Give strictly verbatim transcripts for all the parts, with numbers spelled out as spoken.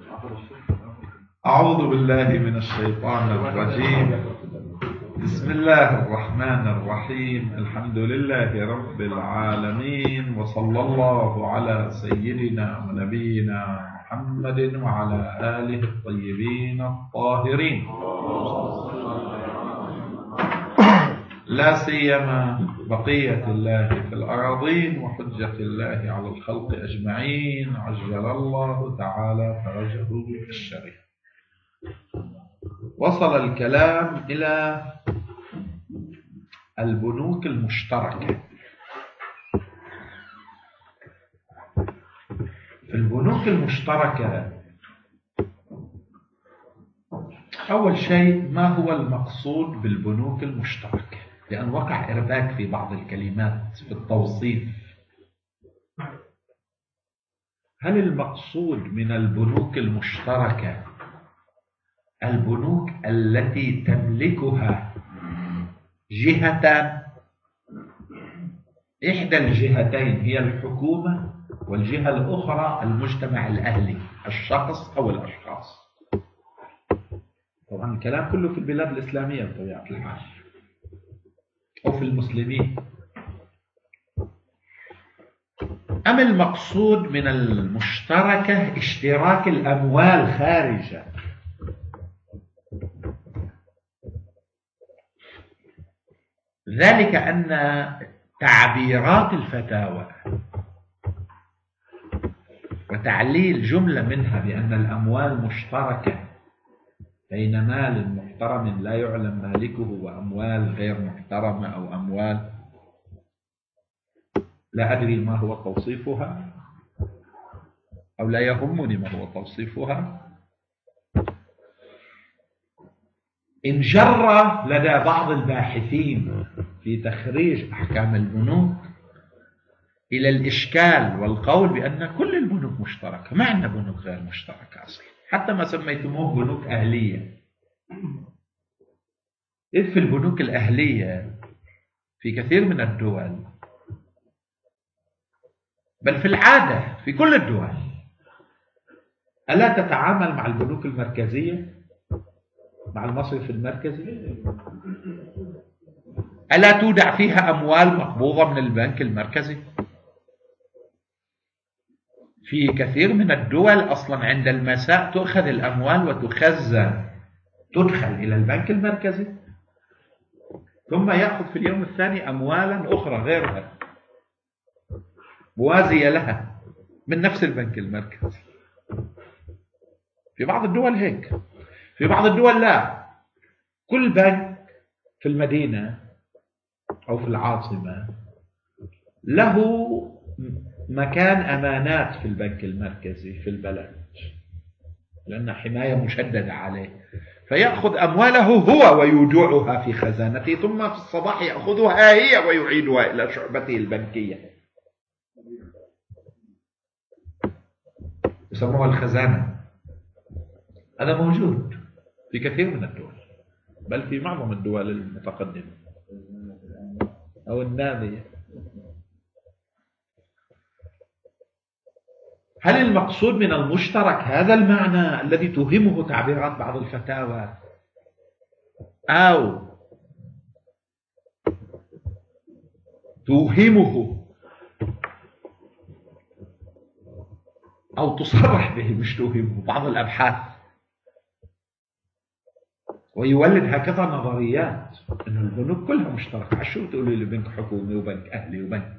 أعوذ بالله من الشيطان الرجيم. بسم الله الرحمن الرحيم. الحمد لله رب العالمين، وصلى الله على سيدنا ونبينا محمد وعلى آله الطيبين الطاهرين، لا سيما بقية الله في الأراضين وحجة الله على الخلق أجمعين، عجل الله تعالى فرجه الشريف. وصل الكلام إلى البنوك المشتركة. في البنوك المشتركة أول شيء، ما هو المقصود بالبنوك المشتركة؟ لأن وقع إرباك في بعض الكلمات في التوصيف. هل المقصود من البنوك المشتركة البنوك التي تملكها جهتان؟ إحدى الجهتين هي الحكومة، والجهة الأخرى المجتمع الأهلي، الشخص أو الأشخاص. طبعا الكلام كله في البلاد الإسلامية بطبيعة الحال، أو في المسلمين. أم المقصود من المشتركة اشتراك الأموال خارجة؟ ذلك أن تعبيرات الفتاوى وتعليل جملة منها بأن الأموال مشتركة بين مال محترم لا يعلم مالكه وأموال غير محترمة أو أموال لا أدري ما هو توصيفها أو لا يهمني ما هو توصيفها، انجر لدى بعض الباحثين في تخريج أحكام البنوك إلى الإشكال والقول بأن كل البنوك مشتركة. ما عندنا بنوك غير مشتركة أصلا، حتى ما سميتموه بنوك أهلية. إذ في البنوك الأهلية في كثير من الدول، بل في العادة في كل الدول، ألا تتعامل مع البنوك المركزية، مع المصرف المركزي؟ ألا تودع فيها أموال مقبوضة من البنك المركزي؟ في كثير من الدول أصلا عند المساء تؤخذ الأموال وتخزن، تدخل إلى البنك المركزي، ثم يأخذ في اليوم الثاني أموالا أخرى غيرها موازية لها من نفس البنك المركزي. في بعض الدول هيك، في بعض الدول لا. كل بنك في المدينة أو في العاصمة له مكان أمانات في البنك المركزي في البلد، لأن حماية مشددة عليه، فيأخذ أمواله هو ويودعها في خزانته، ثم في الصباح يأخذها هي ويعيدها إلى شعبته البنكية، يسموها الخزانة. هذا موجود في كثير من الدول، بل في معظم الدول المتقدمة أو النامية. هل المقصود من المشترك هذا المعنى الذي توهمه تعبيرات بعض الفتاوى، أو توهمه أو تصرح به، مش توهمه، بعض الأبحاث، ويولد هكذا نظريات أن البنوك كلها مشتركة؟ شو تقولي لي بنك حكومي وبنك أهلي وبنك،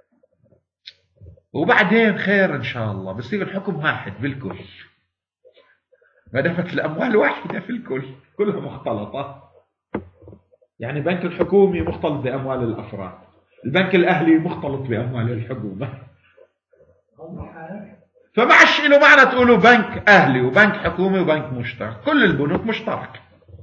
وبعدين خير إن شاء الله بصير الحكم واحد بالكل، ما دامت الأموال واحدة في الكل، كلها مختلطة. يعني بنك الحكومي مختلط بأموال الأفراد، البنك الأهلي مختلط بأموال الحكومة، فما عادش له معنى تقولوا بنك أهلي وبنك حكومي وبنك مشترك. كل البنوك مشتركة،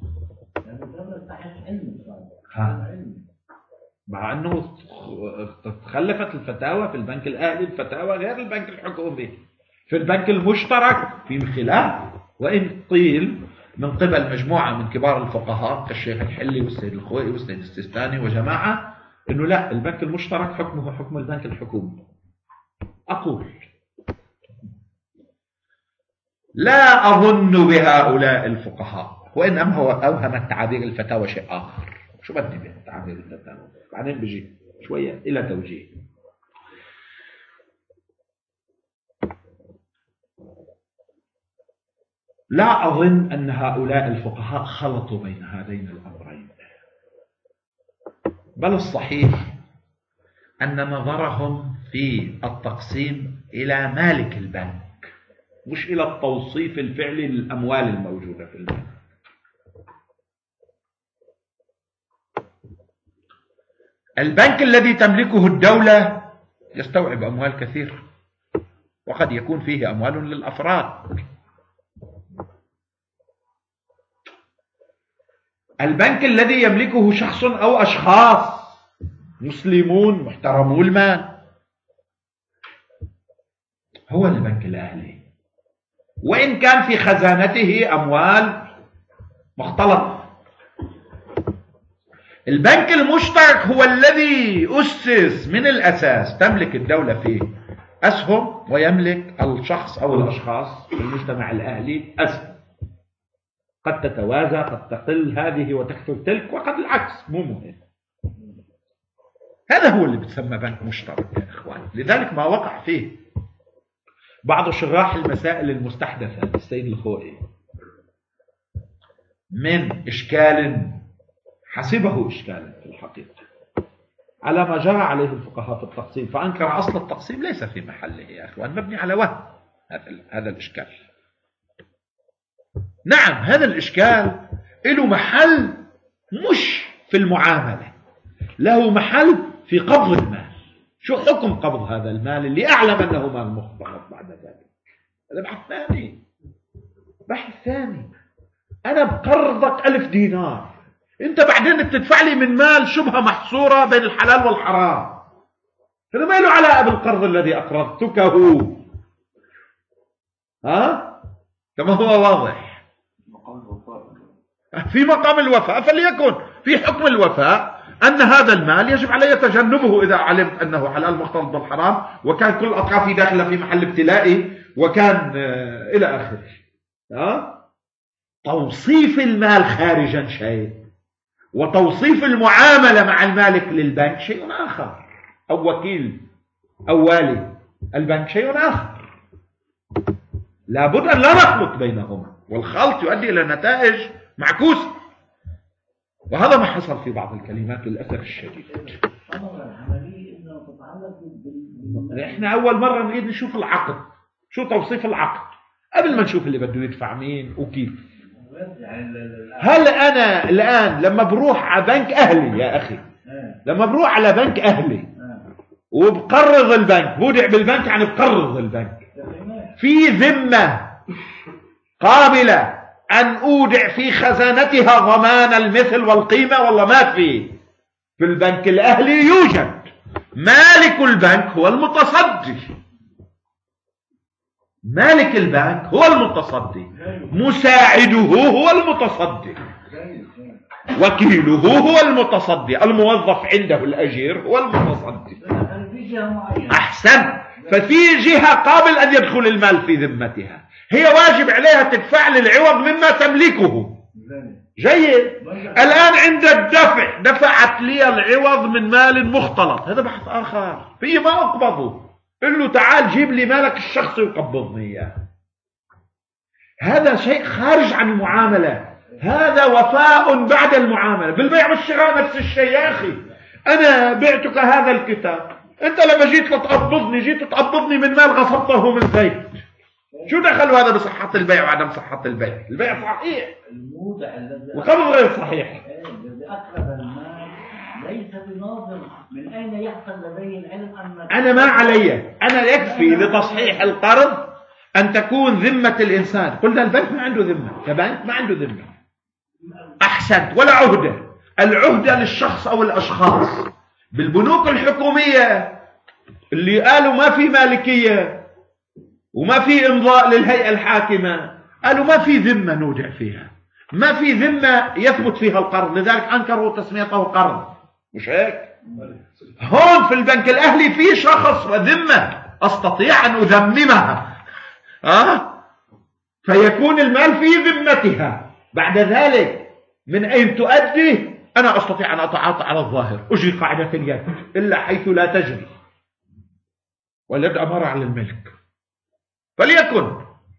مع أنه تخلفت الفتاوى في البنك الأهلي الفتاوى غير البنك الحكومي. في البنك المشترك في خلاف، وإن قيل من قبل مجموعة من كبار الفقهاء كالشيخ الحلي والسيد الخوئي والسيد السيستاني وجماعة أنه لا، البنك المشترك حكمه حكم البنك الحكومي. أقول لا أظن بهؤلاء الفقهاء، وإنما هو أوهم التعابير الفتاوى شيء آخر. شو بدي بالتعابير الفتاوى؟ بعدين بيجي شوية إلى توجيه. لا أظن أن هؤلاء الفقهاء خلطوا بين هذين الأمرين، بل الصحيح أن نظرهم في التقسيم إلى مالك البنك، مش إلى التوصيف الفعلي للأموال الموجودة في البنك. البنك الذي تملكه الدولة يستوعب أموال كثيرة، وقد يكون فيه أموال للأفراد. البنك الذي يملكه شخص أو أشخاص مسلمون محترمو المال هو البنك الأهلي، وإن كان في خزانته أموال مختلطة. البنك المشترك هو الذي أسس من الأساس، تملك الدولة فيه أسهم ويملك الشخص أو الأشخاص في المجتمع الأهلي أسهم، قد تتوازى قد تقل هذه وتكثر تلك، وقد العكس، مو مهم. هذا هو اللي بتسمى بنك مشترك يا إخوان. لذلك ما وقع فيه بعض شراح المسائل المستحدثة للسيد الخوئي من إشكال حسبه إشكالا في الحقيقة على ما جرى عليه الفقهاء في التقسيم، فأنكر أصل التقسيم ليس في محله يا أخوان، مبني على وهم هذا هذا الإشكال. نعم هذا الإشكال له محل مش في المعاملة، له محل في قبض المال. شو حكم قبض هذا المال اللي أعلم أنه مال مختلط بعد ذلك؟ هذا بحث ثاني. بحث ثاني أنا بقرضك ألف دينار، أنت بعدين بتدفع لي من مال شبهة محصورة بين الحلال والحرام، هذا ما له علاقة بالقرض الذي أقرضتك هو. ها؟ كما هو واضح في مقام الوفاء، فليكن في حكم الوفاء أن هذا المال يجب علي تجنبه إذا علمت أنه حلال مختلط بالحرام، وكان كل أطرافي داخلة في محل ابتلائي، وكان إلى آخره. توصيف المال خارجا شيء، وتوصيف المعاملة مع المالك للبنك شيء آخر، أو وكيل أو والي البنك شيء آخر. لابد أن لا نخلط بينهما، والخلط يؤدي إلى نتائج معكوسة، وهذا ما حصل في بعض الكلمات للأسف الشديد. احنا أول مرة نريد نشوف العقد، شو توصيف العقد قبل ما نشوف اللي بده يدفع مين وكيف. هل أنا الآن لما بروح على بنك أهلي يا أخي، لما بروح على بنك أهلي وبقرض البنك، بودع بالبنك يعني بقرض البنك، في ذمة قابلة أن أودع في خزانتها ضمان المثل والقيمة والله ما في؟ في البنك الأهلي يوجد مالك البنك هو المتصدي، مالك البنك هو المتصدي، مساعده هو المتصدي، وكيله هو المتصدي، الموظف عنده الأجير هو المتصدي. أحسن، ففي جهة قابل أن يدخل المال في ذمتها، هي واجب عليها تدفع لي العوض مما تملكه. جيد. الآن عند الدفع دفعت لي العوض من مال مختلط، هذا بحث آخر، في ما أقبضه، قل له تعال جيب لي مالك الشخصي وقبضني إياه. هذا شيء خارج عن المعاملة، هذا وفاء بعد المعاملة. بالبيع والشراء نفس الشيء يا أخي، أنا بعتك هذا الكتاب، أنت لما جيت لتقبضني جيت تقبضني من مال غصبته من زيت، شو دخل هذا بصحة البيع وعدم صحة البيع؟ البيع صحيح وقبض غير صحيح. أقرب المال ليس بناظر من أين يحصل لديه العلم أن أنا ما علي، أنا يكفي لتصحيح القرض أن تكون ذمة الإنسان. قلنا البنك ما عنده ذمة، كبنك ما عنده ذمة. أحسنت، ولا عهدة، العهدة للشخص أو الأشخاص. بالبنوك الحكومية اللي قالوا ما في مالكية وما في إمضاء للهيئة الحاكمة، قالوا ما في ذمة نودع فيها، ما في ذمة يثبت فيها القرض، لذلك أنكروا تسميته قرض. مش هيك؟ هون في البنك الأهلي في شخص وذمة أستطيع أن أذممها. أه؟ فيكون المال في ذمتها. بعد ذلك من أين تؤدي؟ أنا أستطيع أن أتعاطى على الظاهر، أجري قاعدة اليد إلا حيث لا تجري، واليد أمر على الملك فليكن،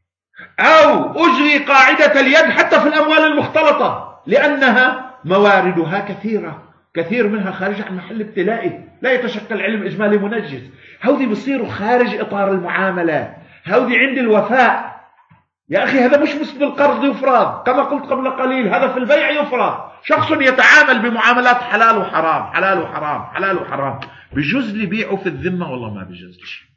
أو أجري قاعدة اليد حتى في الأموال المختلطة لأنها مواردها كثيرة، كثير منها خارج عن محل ابتلائي، لا يتشكل علم إجمالي منجز. هودي بصيروا خارج إطار المعاملة، هودي عند الوفاء. يا أخي هذا مش مثل القرض يفرض، كما قلت قبل قليل هذا في البيع يفرض. شخص يتعامل بمعاملات حلال وحرام، حلال وحرام، حلال وحرام، بجوز لي بيعه في الذمة؟ والله ما بجوز لي.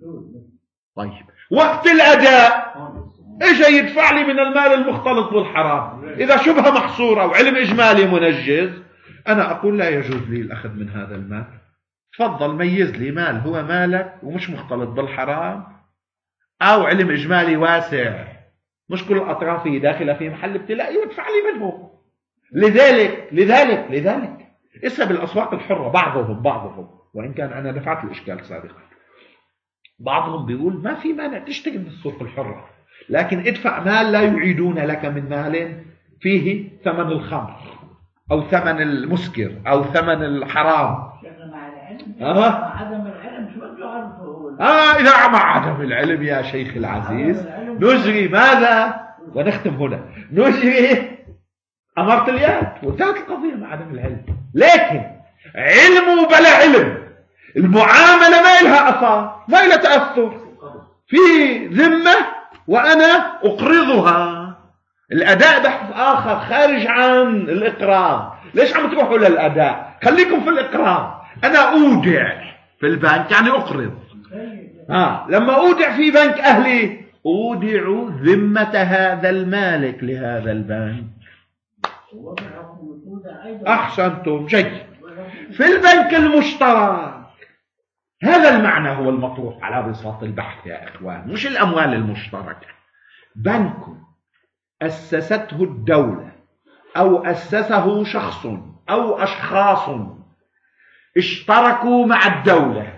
طيب وقت الأداء اجى يدفع لي من المال المختلط بالحرام، إذا شبهة محصورة وعلم إجمالي منجز، أنا أقول لا يجوز لي الأخذ من هذا المال. تفضل ميز لي مال هو مالك ومش مختلط بالحرام، أو علم إجمالي واسع مش كل الأطراف داخلة في محل ابتلاء وادفع لي منه. لذلك لذلك لذلك اسا بالأسواق الحرة بعضهم بعضهم وإن كان أنا دفعت الإشكال سابقا، بعضهم بيقول ما في مانع تشتري من السوق الحرة، لكن ادفع مال لا يعيدون لك من مال فيه ثمن الخمر أو ثمن المسكر أو ثمن الحرام. مع العلم آه. مع عدم العلم شو بده يعرفه؟ آه إذا مع عدم العلم يا شيخ العزيز نجري ماذا؟ ونختم هنا، نجري أمرت اليد وانتهت القضية مع عدم العلم. لكن علم وبلا علم المعاملة ما لها أثر، ما لها تأثر، في ذمة وأنا أقرضها. الأداء بحث آخر خارج عن الإقراض. ليش عم تروحوا للأداء؟ خليكم في الإقراض. أنا أودع في البنك يعني أقرض. ها لما أودع في بنك أهلي أودع ذمة هذا المالك لهذا البنك. أحسنتم جيد. في البنك المشترك هذا المعنى هو المطروح على بساط البحث يا إخوان، مش الأموال المشتركة. بنك أسسته الدولة أو أسسه شخص أو أشخاص اشتركوا مع الدولة.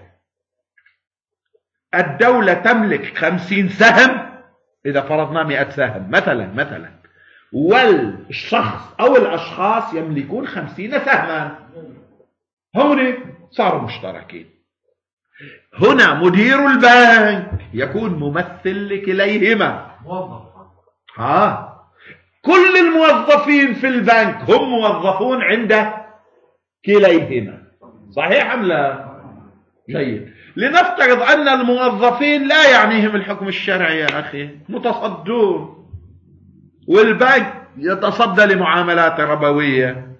الدولة تملك خمسين سهم إذا فرضنا مئة سهم مثلا مثلا، والشخص أو الأشخاص يملكون خمسين سهما، هون صاروا مشتركين. هنا مدير البنك يكون ممثل لكليهما. ها كل الموظفين في البنك هم موظفون عند كليهما، صحيح أم لا؟ جيد. لنفترض أن الموظفين لا يعنيهم الحكم الشرعي يا أخي، متصدون، والبنك يتصدى لمعاملات ربوية.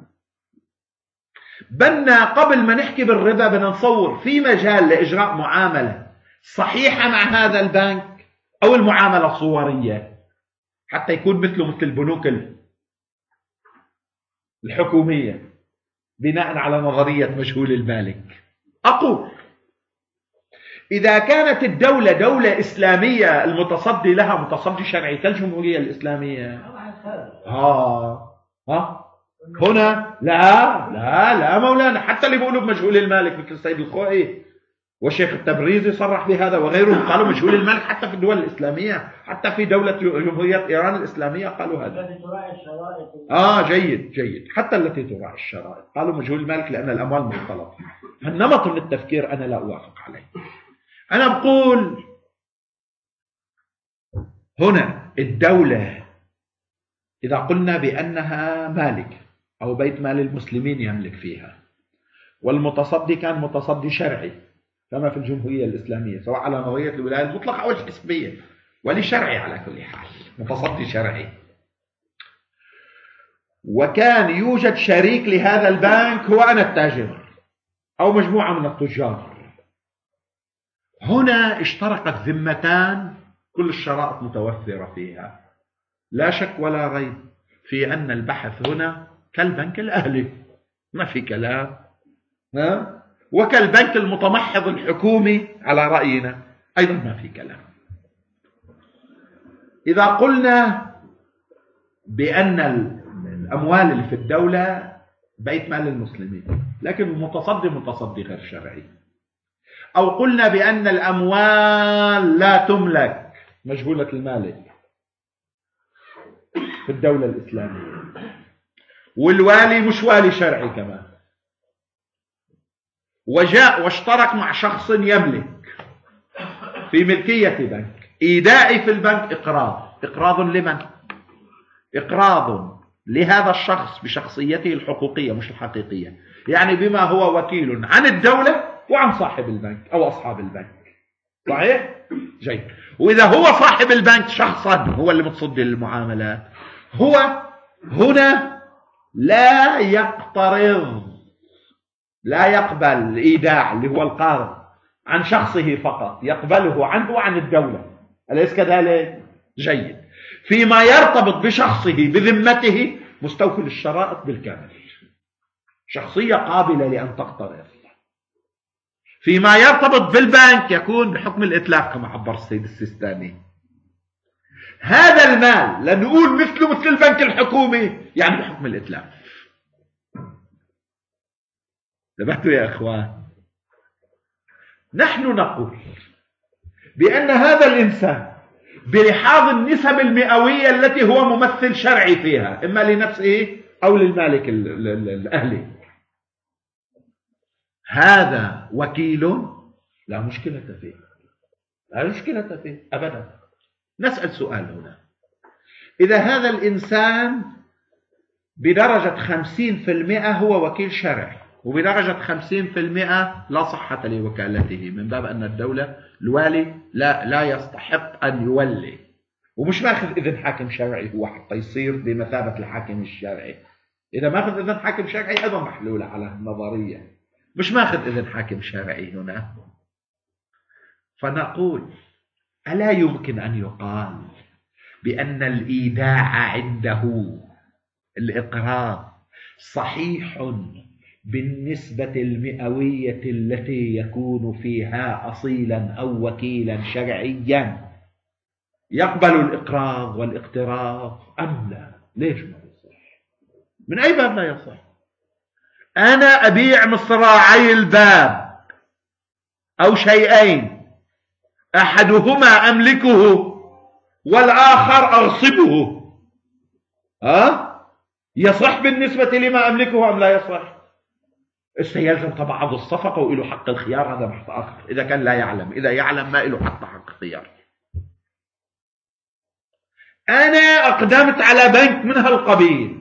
بدنا قبل ما نحكي بالربا بدنا نصور في مجال لإجراء معاملة صحيحة مع هذا البنك أو المعاملة صورية حتى يكون مثله مثل البنوك الحكومية بناء على نظرية مجهول المالك. أقول إذا كانت الدولة دولة إسلامية المتصدي لها متصدي شرعي كالجمهورية الإسلامية، ها ها هنا لا لا لا مولانا، حتى اللي بيقولوا بمجهول المالك مثل السيد الخوئي والشيخ التبريزي صرح بهذا وغيرهم، قالوا مجهول المالك حتى في الدول الإسلامية، حتى في دولة جمهورية إيران الإسلامية قالوا هذا. التي تراعي الشرائط. آه جيد جيد، حتى التي تراعي الشرائط قالوا مجهول المالك لأن الأموال مختلطة. هالنمط من التفكير أنا لا أوافق عليه. أنا بقول هنا الدولة إذا قلنا بأنها مالك أو بيت مال المسلمين يملك فيها، والمتصدي كان متصدي شرعي كما في الجمهورية الإسلامية سواء على نظرية الولاية المطلقة أو الحسبية، ولشرعي على كل حال متصدي شرعي، وكان يوجد شريك لهذا البنك هو أنا التاجر أو مجموعة من التجار. هنا اشتركت ذمتان كل الشرائط متوفرة فيها، لا شك ولا ريب في أن البحث هنا كالبنك الأهلي ما في كلام، ها؟ وكالبنك المتمحض الحكومي على رأينا أيضا ما في كلام. إذا قلنا بأن الأموال اللي في الدولة بيت مال المسلمين لكن المتصدي متصدي غير شرعي، أو قلنا بأن الأموال لا تملك مجهولة المالك في الدولة الإسلامية، والوالي مش والي شرعي كمان، وجاء واشترك مع شخص يملك في ملكية بنك، إيدائي في البنك إقراض. إقراض لمن؟ إقراض لهذا الشخص بشخصيته الحقوقية مش الحقيقية، يعني بما هو وكيل عن الدولة وعن صاحب البنك أو أصحاب البنك. صحيح؟ جيد. وإذا هو صاحب البنك شخصا هو اللي متصدي للمعاملات، هو هنا لا يقترض، لا يقبل الإيداع اللي هو القرض عن شخصه فقط، يقبله عنه وعن الدولة. أليس كذلك؟ جيد. فيما يرتبط بشخصه بذمته مستوفي الشرائط بالكامل، شخصية قابلة لأن تقترض. فيما يرتبط بالبنك يكون بحكم الإتلاف كما عبر السيد السيستاني. هذا المال لنقول مثله مثل البنك الحكومي، يعني بحكم الإتلاف. انتبهتوا يا إخوان؟ نحن نقول بأن هذا الإنسان بلحاظ النسب المئوية التي هو ممثل شرعي فيها، إما لنفسه أو للمالك الأهلي، هذا وكيل لا مشكلة فيه، لا مشكلة فيه أبدا. نسأل سؤال هنا: إذا هذا الإنسان بدرجة خمسين في المئة هو وكيل شرعي، وبدرجة خمسين في المئة لا صحة لوكالته، من باب أن الدولة الوالي لا لا يستحق أن يولي، ومش ماخذ إذن حاكم شرعي هو حتى يصير بمثابة الحاكم الشرعي. إذا ماخذ إذن حاكم شرعي أيضا محلولة على النظرية، مش ماخذ إذن حاكم شرعي هنا. فنقول: ألا يمكن أن يقال بأن الإيداع عنده الإقراض صحيح بالنسبة المئوية التي يكون فيها أصيلا أو وكيلا شرعيا يقبل الإقراض والاقتراض أم لا؟ ليش ما يصح؟ من أي باب لا يصح؟ أنا أبيع مصراعي الباب أو شيئين، أحدهما أملكه والآخر أغصبه، ها؟ يصح بالنسبة لما أملكه أم لا يصح؟ سيلزم طبعا عضو الصفقة وإله حق الخيار، هذا بحث آخر إذا كان لا يعلم. إذا يعلم ما إله حتى حق الخيار. أنا أقدمت على بنك من هالقبيل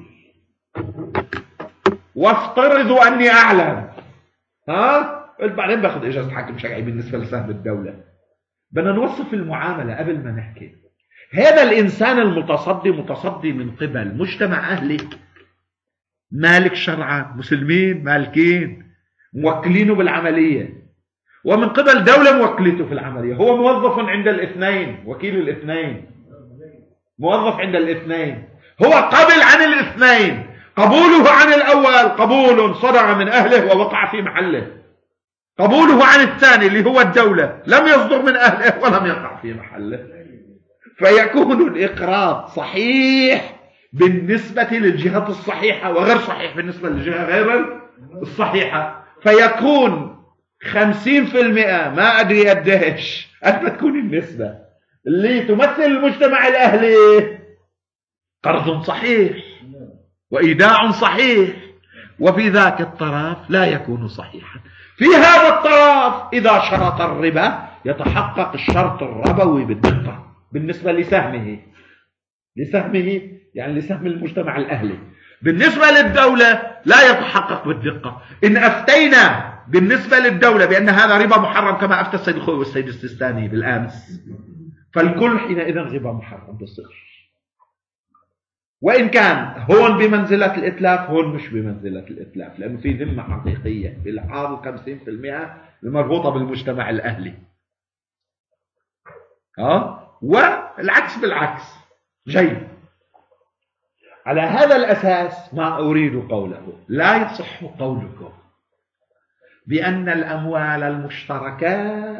وافترضوا أني أعلم، ها؟ بعدين باخذ إجازة حاكم شرعي بالنسبة لسهم الدولة. بدنا نوصف المعاملة قبل ما نحكي. هذا الإنسان المتصدي متصدي من قبل مجتمع أهلي مالك شرعا، مسلمين مالكين موكلينه بالعملية، ومن قبل دولة موكلته في العملية. هو موظف عند الاثنين، وكيل الاثنين، موظف عند الاثنين، هو قبل عن الاثنين. قبوله عن الأول قبول صدر من أهله ووقع في محله، قبوله عن الثاني اللي هو الدولة لم يصدر من أهله ولم يقع في محله. فيكون الإقراض صحيح بالنسبة للجهة الصحيحة وغير صحيح بالنسبة للجهة غير الصحيحة. فيكون خمسين في المئة، ما أدري قديش قد ما تكون النسبة اللي تمثل المجتمع الأهلي قرض صحيح وإيداع صحيح، وفي ذاك الطرف لا يكون صحيحا. في هذا الطرف إذا شرط الربا يتحقق الشرط الربوي بالدقة بالنسبة لسهمه، لسهمه يعني لسهم المجتمع الأهلي. بالنسبة للدولة لا يتحقق بالدقة. إن أفتينا بالنسبة للدولة بأن هذا ربا محرم كما أفتى السيد الخوي والسيد السيستاني بالأمس، فالكل حينئذ ربا محرم بصير. وإن كان هون بمنزلة الإتلاف، هون مش بمنزلة الإتلاف، لأنه في ذمة حقيقية بالحاضر خمسين في المئة المربوطة بالمجتمع الأهلي، ها؟ والعكس بالعكس. جيد. على هذا الأساس ما أريد قوله: لا يصح قولكم بأن الأموال المشتركة،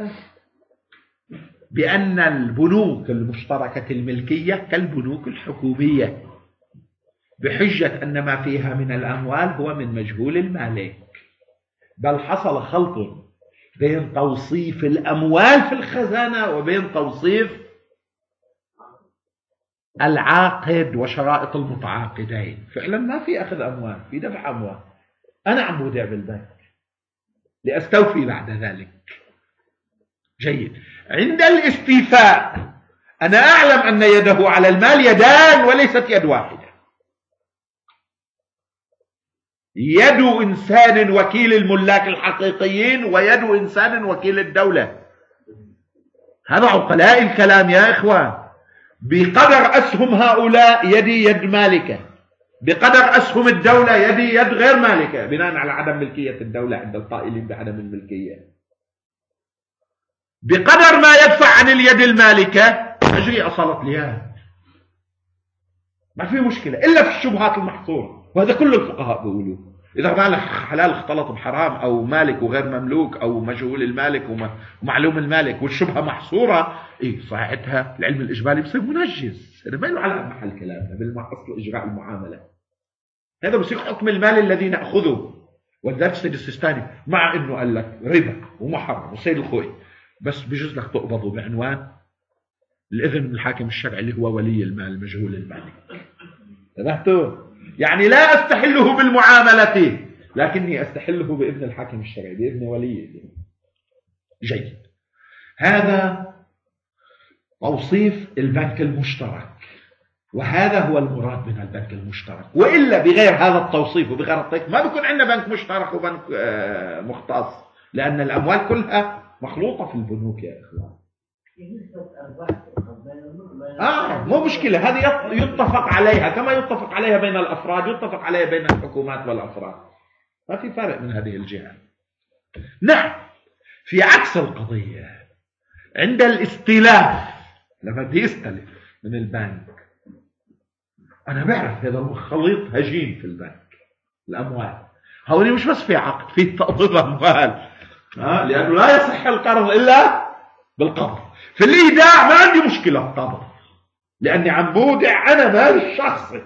بأن البنوك المشتركة الملكية كالبنوك الحكومية، بحجة أن ما فيها من الأموال هو من مجهول المالك. بل حصل خلط بين توصيف الأموال في الخزانة وبين توصيف العاقد وشرائط المتعاقدين. فعلا ما في أخذ أموال، في دفع أموال. أنا عم بودع بالبنك لأستوفي بعد ذلك. جيد. عند الاستيفاء أنا أعلم أن يده على المال يدان وليست يد واحدة. يد إنسان وكيل الملاك الحقيقيين ويد إنسان وكيل الدولة. هذا عقلاء الكلام يا إخوان. بقدر أسهم هؤلاء يدي يد مالكة، بقدر أسهم الدولة يدي يد غير مالكة، بناء على عدم ملكية الدولة عند القائلين بعدم الملكية. بقدر ما يدفع عن اليد المالكة تجري أصالة اليد، ما في مشكلة إلا في الشبهات المحصورة، وهذا كل الفقهاء بيقولوا. إذا مالك حلال اختلط بحرام، أو مالك وغير مملوك، أو مجهول المالك ومعلوم المالك، والشبهة محصورة، إيه ساعتها العلم الإجمالي بصير منجز. هذا ما له علاقة محل كلامنا بالأصل إجراء المعاملة. هذا بصير حكم المال الذي نأخذه. ولذلك السيد السيستاني مع إنه قال لك ربا ومحرم وسيد الخوي، بس بجوز لك تقبضه بعنوان الإذن من الحاكم الشرعي اللي هو ولي المال مجهول المالك. انتبهتوا؟ يعني لا أستحله بالمعاملة، لكني أستحله بإذن الحاكم الشرعي، بإذن ولي. جيد. هذا توصيف البنك المشترك، وهذا هو المراد من البنك المشترك. وإلا بغير هذا التوصيف وبغير التوصيف ما بيكون عندنا بنك مشترك وبنك مختص، لأن الأموال كلها مخلوطة في البنوك يا إخوان. آه مو مشكلة، هذه يتفق عليها كما يتفق عليها بين الأفراد، يتفق عليها بين الحكومات والأفراد، ما في فرق من هذه الجهة. نعم. في عكس القضية عند الاستلاف، لما بدي استلف من البنك أنا بعرف هذا الخليط هجين في البنك، الأموال هوني مش بس في عقد، في تقبيض أموال، آه لأنه لا يصح القرض إلا بالقبض. في الإيداع ما عندي مشكلة القبض، لأني عم بودع أنا مال الشخصي.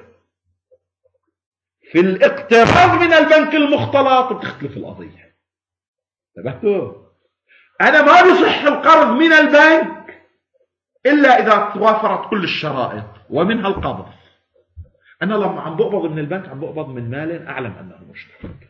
في الاقتراض من البنك المختلط بتختلف القضية. انتبهتوا؟ أنا ما بصح القرض من البنك إلا إذا توافرت كل الشرائط ومنها القبض. أنا لما عم بقبض من البنك عم بقبض من مال أعلم أنه مشترك.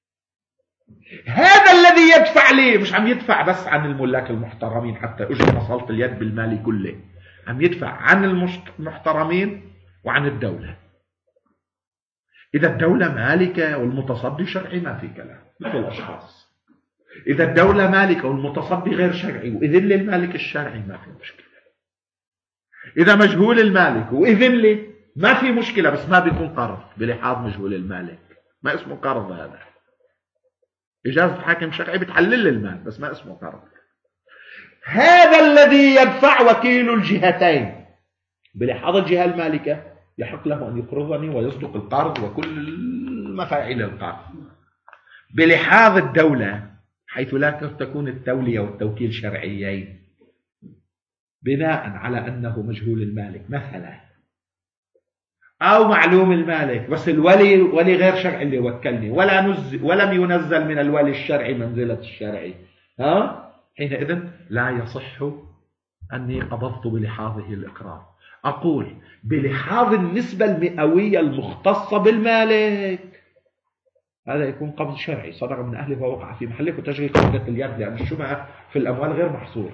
هذا الذي يدفع لي مش عم يدفع بس عن الملاك المحترمين حتى أجري مصالة اليد بالمال كله، عم يدفع عن المحترمين وعن الدولة. إذا الدولة مالكة والمتصدي شرعي ما في كلام، مثل الأشخاص. إذا الدولة مالكة والمتصدي غير شرعي وإذن للمالك الشرعي ما في مشكلة. إذا مجهول المالك وإذن لي ما في مشكلة، بس ما بيكون قرض بلحاظ مجهول المالك، ما اسمه قرض. هذا إجازة حاكم شرعي بتحلل المال بس ما اسمه قرض. هذا الذي يدفع وكيل الجهتين بلحاظ الجهة المالكة يحق له أن يقرضني ويصدق القرض وكل مفاعيل القرض. بلحاظ الدولة حيث لا تكون التولية والتوكيل شرعيين بناء على أنه مجهول المالك مثلا أو معلوم المالك، بس الولي ولي غير شرعي اللي وكلني، ولا نزل ولم ينزل من الولي الشرعي منزلة الشرعي، ها حينئذ لا يصح أني قبضت بلحاظه الإقرار. أقول بلحاظ النسبة المئوية المختصة بالمالك، هذا يكون قبض شرعي صدر من أهله ووقع في محله وتجري قبضة اليد، لأن الشبهة في الأموال غير محصور.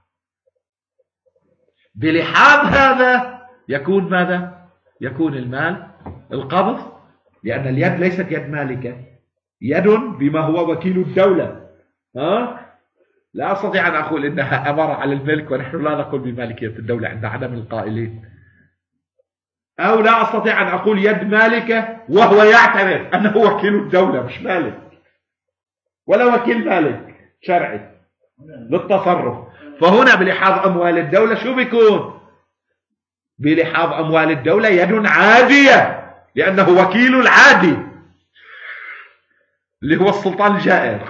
بلحاظ هذا يكون ماذا؟ يكون المال القبض، لأن اليد ليست يد مالكة، يد بما هو وكيل الدولة. ها؟ لا أستطيع أن أقول إنها أمر على الملك ونحن لا نقول بمالكية الدولة عند عدم القائلين، أو لا أستطيع أن أقول يد مالكة وهو يعترف أنه وكيل الدولة مش مالك ولا وكيل مالك شرعي للتصرف. فهنا بلحاظ أموال الدولة شو بيكون؟ بلحاظ أموال الدولة يد عادية، لأنه وكيل العادي اللي هو السلطان الجائر.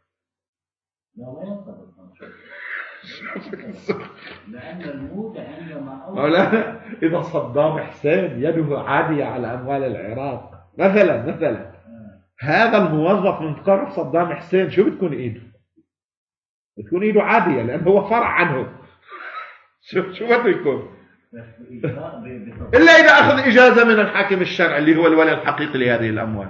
لأن المودع عندما مولانا إذا صدام حسين يده عادية على أموال العراق مثلا مثلا هذا الموظف من طرف صدام حسين شو بتكون إيده؟ بتكون إيده عادية لأنه هو فرع عنه. شو شو بده يكون؟ إلا إذا أخذ إجازة من الحاكم الشرعي اللي هو الولي الحقيقي لهذه الأموال.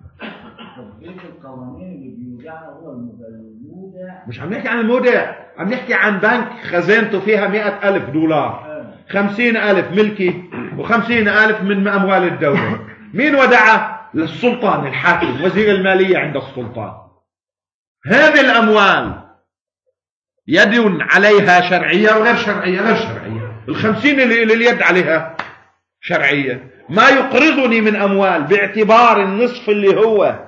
مش عم نحكي عن المودع، عم نحكي عن بنك خزينته فيها مئة ألف دولار، خمسين ألف ملكي وخمسين ألف من أموال الدولة. مين ودعه؟ للسلطان الحاكم، وزير المالية عند السلطان. هذه الأموال يد عليها شرعية وغير شرعية. غير شرعية. الخمسين اللي اليد عليها شرعية. ما يقرضني من أموال باعتبار النصف اللي هو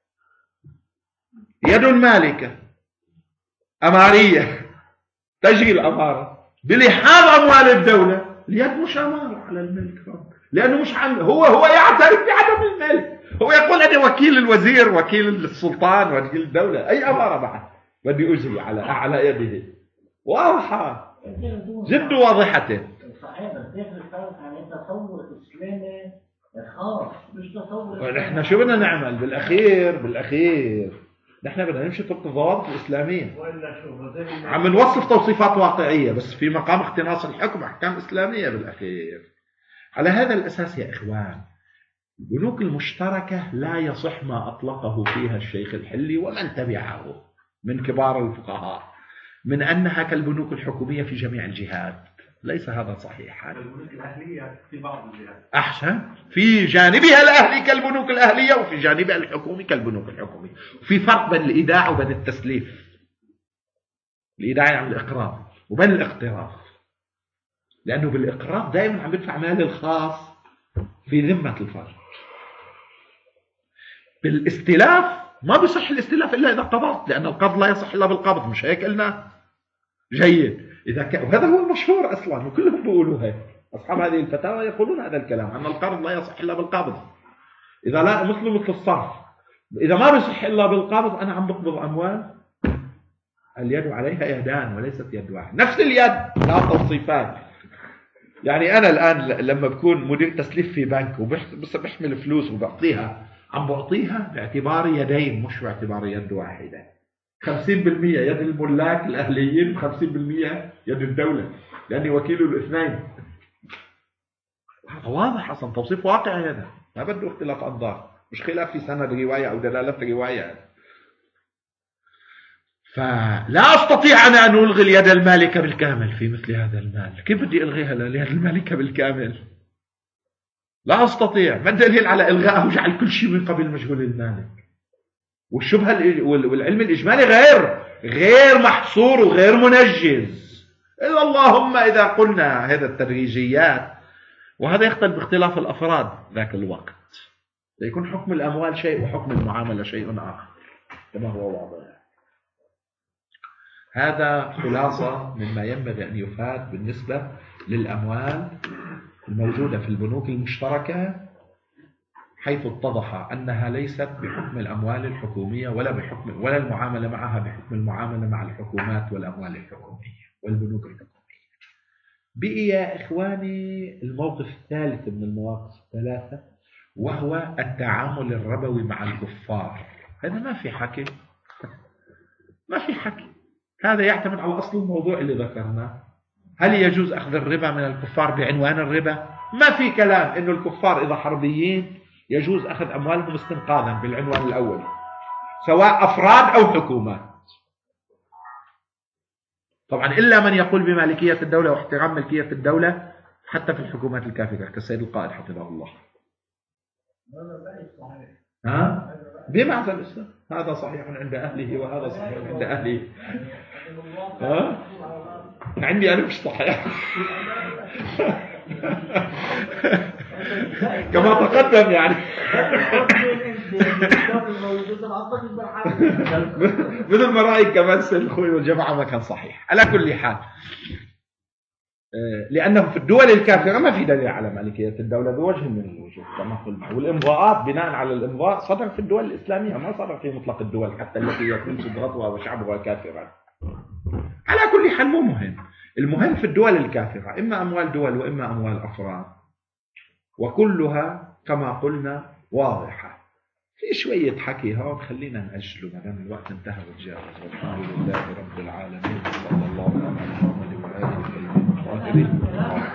يد مالكة أمارية تجري الأمارة بلحاظ أموال الدولة. اليد مش أمارة على الملك، لأنه مش عن هو هو يعترف بعدم الملك. هو يقول أنا وكيل الوزير، وكيل السلطان، وكيل الدولة. أي أمارة بعد بدي أجري على على يده؟ واضحة جد واضحة. صحيح، بس هيك الفرق عن التصور الإسلامي الخاص، مش تصور. نحن شو بدنا نعمل بالأخير؟ بالأخير نحن بدنا نمشي طبق الضوابط الإسلامية. عم نوصف توصيفات واقعية بس في مقام اقتناص الحكم أحكام إسلامية بالأخير. على هذا الأساس يا إخوان، البنوك المشتركة لا يصح ما أطلقه فيها الشيخ الحلي ومن تبعه من كبار الفقهاء من أنها كالبنوك الحكومية في جميع الجهات. ليس هذا صحيحا. البنوك الأهلية في بعض الجهات أحسن، في جانبها الأهلي كالبنوك الأهلية، وفي جانبها الحكومي كالبنوك الحكومية. وفي فرق بين الإيداع وبين التسليف. الإيداع يعني الإقراض، وبين الاقتراض، لأنه بالإقراض دائما عم يدفع مال الخاص في ذمة الفرد. بالاستلاف ما بيصح الاستلاف إلا إذا قبضت، لأن القبض لا يصح إلا بالقبض. مش هيك قلنا؟ جيد. إذا ك... وهذا هو المشهور أصلا، وكلهم بيقولوا هيك. أصحاب هذه الفتاوى يقولون هذا الكلام، أن القرض لا يصح إلا بالقبض. إذا لا، مثل مثل الصرف، إذا ما بيصح إلا بالقبض أنا عم بقبض أموال اليد عليها يدان وليست يد واحد. نفس اليد لها توصيفات. يعني أنا الآن لما بكون مدير تسليف في بنك وبس بحمل فلوس وبعطيها، عم بعطيها باعتبار يدين مش باعتبار يد واحدة. خمسين بالمئة يد الملاك الأهليين وخمسين بالمئة يد الدولة، لأني وكيل الاثنين. هذا واضح أصلا، توصيف واقعي هذا، ما بده اختلاف أنظار، مش خلاف في سند رواية أو دلالة رواية. فلا أستطيع أنا أن ألغي اليد المالكة بالكامل في مثل هذا المال. كيف بدي ألغيها اليد المالكة بالكامل؟ لا أستطيع. ما الدليل على إلغائه وجعل كل شيء من قبل مجهول المالك؟ والشبهة والعلم الإجمالي غير غير محصور وغير منجز، إلا اللهم إذا قلنا هذا التدريجيات، وهذا يختلف باختلاف الأفراد ذاك الوقت. يكون حكم الأموال شيء وحكم المعاملة شيء آخر كما هو واضح. هذا خلاصة مما ينبغي أن يفاد بالنسبة للأموال الموجودة في البنوك المشتركة، حيث اتضح أنها ليست بحكم الأموال الحكومية ولا بحكم ولا المعاملة معها بحكم المعاملة مع الحكومات والأموال الحكومية والبنوك الحكومية. بقي يا إخواني الموقف الثالث من المواقف الثلاثة، وهو التعامل الربوي مع الكفار. هذا ما في حكي، ما في حكي. هذا يعتمد على أصل الموضوع اللي ذكرناه. هل يجوز أخذ الربا من الكفار بعنوان الربا؟ ما في كلام إنه الكفار إذا حربيين يجوز أخذ أموالهم استنقاذا بالعنوان الأول، سواء أفراد أو حكومات. طبعا إلا من يقول بمالكية الدولة واحترام ملكية الدولة حتى في الحكومات الكافرة كالسيد القائد حفظه الله. ها؟ بمعنى الإسلام هذا صحيح عند أهله وهذا صحيح عند أهله. ها؟ عندي أنا مش صحيح. كما تقدم يعني. مثل ما رأيك كمان سيد الخوي والجماعة ما كان صحيح. على كل حال، لأنه في الدول الكافرة ما في دليل على مالكية الدولة بوجه من الوجوه كما قلنا، والإمضاءات بناء على الإمضاء صدر في الدول الإسلامية، ما صدر في مطلق الدول حتى التي يكون صدرتها وشعبها كافرا. على كل حال مو مهم. المهم في الدول الكافرة إما أموال دول وإما أموال أفراد، وكلها كما قلنا واضحة. في شوية حكي هون خلينا نأجله ما دام الوقت انتهى وجاء. والحمد لله رب العالمين، صلى الله على محمد وآله وصحبه.